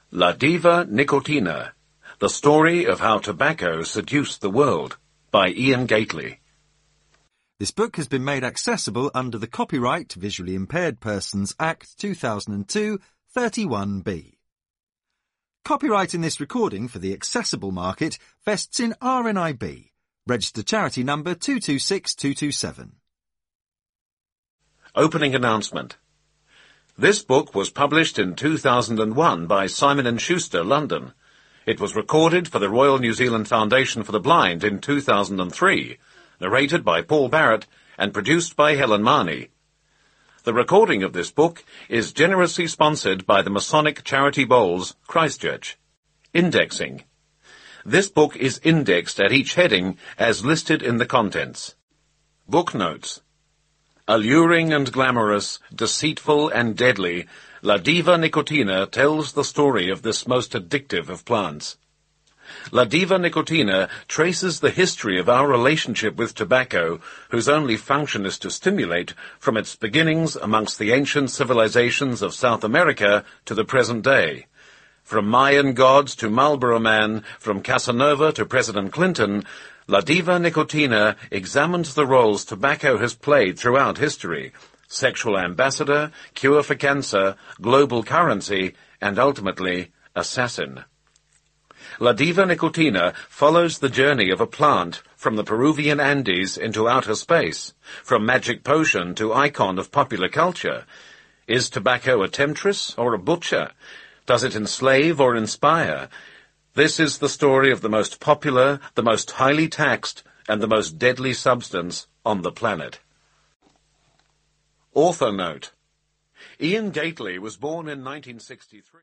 La Diva Nicotina, The Story of How Tobacco Seduced the World, by Ian Gately. This book has been made accessible under the Copyright Visually Impaired Persons Act 2002, 31B. Copyright in this recording for the accessible market vests in RNIB, registered charity number 226227. Opening announcement. This book was published in 2001 by Simon & Schuster, London. It was recorded for the Royal New Zealand Foundation for the Blind in 2003, narrated by Paul Barrett and produced by Helen Marnie. The recording of this book is generously sponsored by the Masonic Charity Bowls, Christchurch. Indexing. This book is indexed at each heading as listed in the contents. Book notes. Alluring and glamorous, deceitful and deadly, La Diva Nicotina tells the story of this most addictive of plants. La Diva Nicotina traces the history of our relationship with tobacco, whose only function is to stimulate, from its beginnings amongst the ancient civilizations of South America to the present day. From Mayan gods to Marlboro Man, from Casanova to President Clinton, La Diva Nicotina examines the roles tobacco has played throughout history: sexual ambassador, cure for cancer, global currency, and ultimately, assassin. La Diva Nicotina follows the journey of a plant from the Peruvian Andes into outer space, from magic potion to icon of popular culture. Is tobacco a temptress or a butcher? Does it enslave or inspire? This is the story of the most popular, the most highly taxed, and the most deadly substance on the planet. Author note. Ian Gately was born in 1963.